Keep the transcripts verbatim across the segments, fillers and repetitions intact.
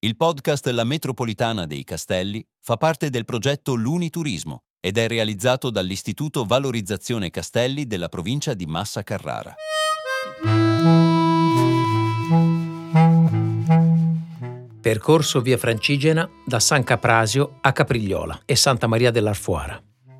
Il podcast La Metropolitana dei Castelli fa parte del progetto L'Uniturismo ed è realizzato dall'Istituto Valorizzazione Castelli della provincia di Massa Carrara. Percorso via Francigena da San Caprasio a Caprigliola e Santa Maria dell'Arfuara.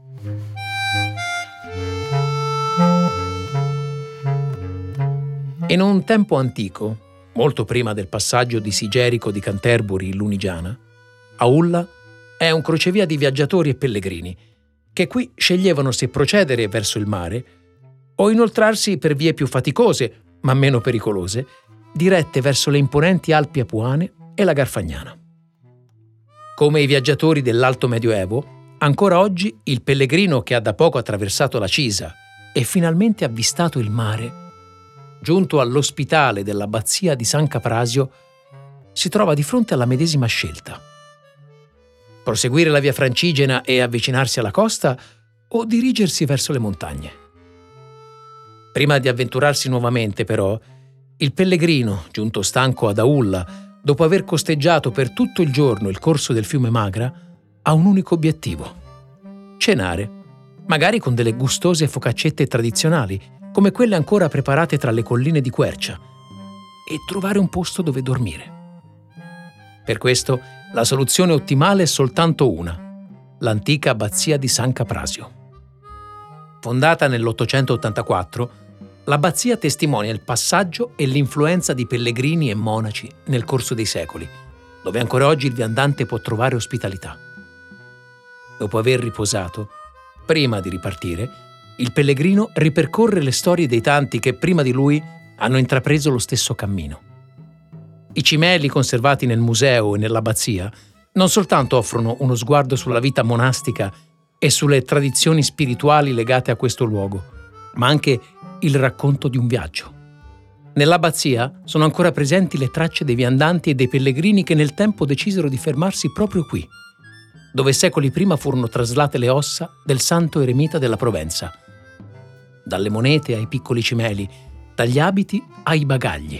In un tempo antico, molto prima del passaggio di Sigerico di Canterbury Lunigiana, Aulla è un crocevia di viaggiatori e pellegrini che qui sceglievano se procedere verso il mare o inoltrarsi per vie più faticose, ma meno pericolose, dirette verso le imponenti Alpi Apuane e la Garfagnana. Come i viaggiatori dell'Alto Medioevo, ancora oggi il pellegrino che ha da poco attraversato la Cisa e finalmente avvistato il mare, giunto all'ospitale dell'abbazia di San Caprasio, si trova di fronte alla medesima scelta. Proseguire la via Francigena e avvicinarsi alla costa o dirigersi verso le montagne. Prima di avventurarsi nuovamente, però, il pellegrino, giunto stanco ad Aulla, dopo aver costeggiato per tutto il giorno il corso del fiume Magra, ha un unico obiettivo: cenare, magari con delle gustose focaccette tradizionali, come quelle ancora preparate tra le colline di Quercia, e trovare un posto dove dormire. Per questo la soluzione ottimale è soltanto una: l'antica abbazia di San Caprasio. Fondata nell'ottocentottantaquattro, l'abbazia testimonia il passaggio e l'influenza di pellegrini e monaci nel corso dei secoli, dove ancora oggi il viandante può trovare ospitalità. Dopo aver riposato, prima di ripartire, il pellegrino ripercorre le storie dei tanti che prima di lui hanno intrapreso lo stesso cammino. I cimeli conservati nel museo e nell'abbazia non soltanto offrono uno sguardo sulla vita monastica e sulle tradizioni spirituali legate a questo luogo, ma anche il racconto di un viaggio. Nell'abbazia sono ancora presenti le tracce dei viandanti e dei pellegrini che nel tempo decisero di fermarsi proprio qui, dove secoli prima furono traslate le ossa del santo eremita della Provenza. Dalle monete ai piccoli cimeli, dagli abiti ai bagagli.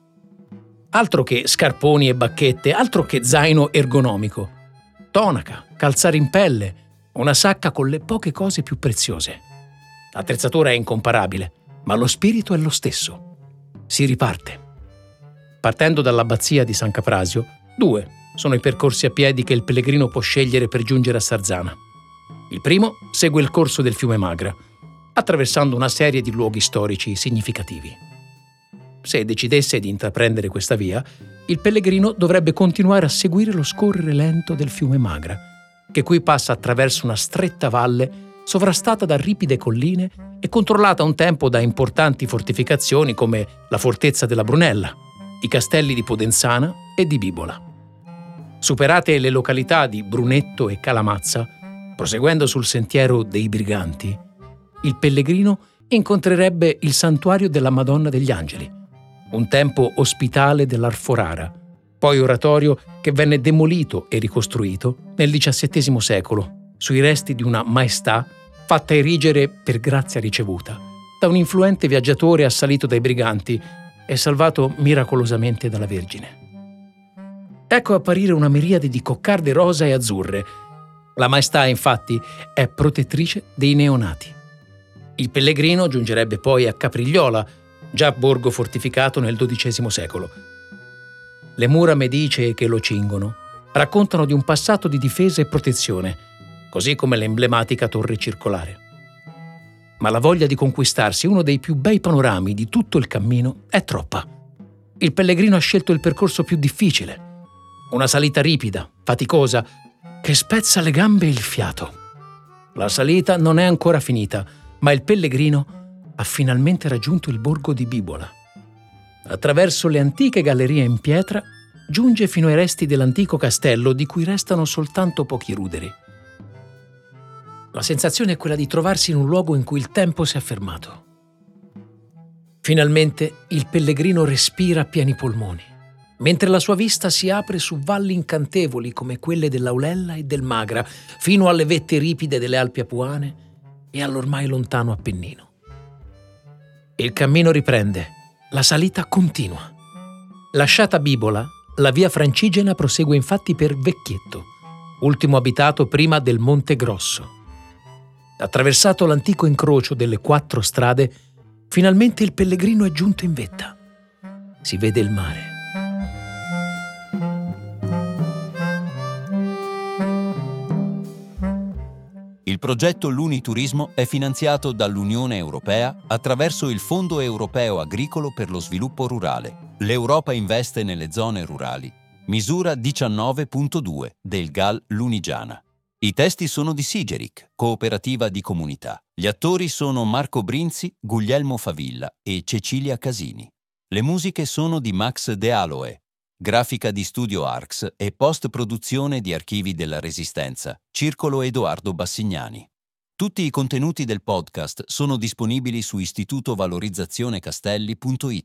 Altro che scarponi e bacchette, altro che zaino ergonomico. Tonaca, calzare in pelle, una sacca con le poche cose più preziose. L'attrezzatura è incomparabile, ma lo spirito è lo stesso. Si riparte. Partendo dall'abbazia di San Caprasio, due sono i percorsi a piedi che il pellegrino può scegliere per giungere a Sarzana. Il primo segue il corso del fiume Magra, attraversando una serie di luoghi storici significativi. Se decidesse di intraprendere questa via, il pellegrino dovrebbe continuare a seguire lo scorrere lento del fiume Magra, che qui passa attraverso una stretta valle sovrastata da ripide colline e controllata un tempo da importanti fortificazioni come la fortezza della Brunella, i castelli di Podenzana e di Bibola. Superate le località di Brunetto e Calamazza, proseguendo sul sentiero dei Briganti, il pellegrino incontrerebbe il santuario della Madonna degli Angeli, un tempo ospitale dell'Arforara, poi oratorio che venne demolito e ricostruito nel diciassettesimo secolo, sui resti di una maestà fatta erigere per grazia ricevuta da un influente viaggiatore assalito dai briganti e salvato miracolosamente dalla Vergine. Ecco apparire una miriade di coccarde rosa e azzurre. La maestà, infatti, è protettrice dei neonati. Il pellegrino giungerebbe poi a Caprigliola, già borgo fortificato nel dodicesimo secolo. Le mura medicee che lo cingono raccontano di un passato di difesa e protezione, così come l'emblematica torre circolare. Ma la voglia di conquistarsi uno dei più bei panorami di tutto il cammino è troppa. Il pellegrino ha scelto il percorso più difficile, una salita ripida, faticosa, che spezza le gambe e il fiato. La salita non è ancora finita, ma il pellegrino ha finalmente raggiunto il borgo di Bibola. Attraverso le antiche gallerie in pietra giunge fino ai resti dell'antico castello di cui restano soltanto pochi ruderi. La sensazione è quella di trovarsi in un luogo in cui il tempo si è fermato. Finalmente il pellegrino respira a pieni polmoni, mentre la sua vista si apre su valli incantevoli come quelle dell'Aulella e del Magra, fino alle vette ripide delle Alpi Apuane e all'ormai lontano Appennino. Il cammino riprende, la salita continua. Lasciata Bibola, La via Francigena prosegue infatti per Vecchietto, ultimo abitato prima del Monte Grosso. Attraversato l'antico incrocio delle quattro strade, finalmente il pellegrino è giunto in vetta. Si vede il mare. Il progetto L'Uniturismo è finanziato dall'Unione Europea attraverso il Fondo Europeo Agricolo per lo Sviluppo Rurale. L'Europa investe nelle zone rurali. Misura diciannove punto due del G A L Lunigiana. I testi sono di Sigeric, cooperativa di comunità. Gli attori sono Marco Brinzi, Guglielmo Favilla e Cecilia Casini. Le musiche sono di Max De Aloe. Grafica di Studio Arx e post-produzione di Archivi della Resistenza, Circolo Edoardo Bassignani. Tutti i contenuti del podcast sono disponibili su istituto valorizzazione castelli punto it.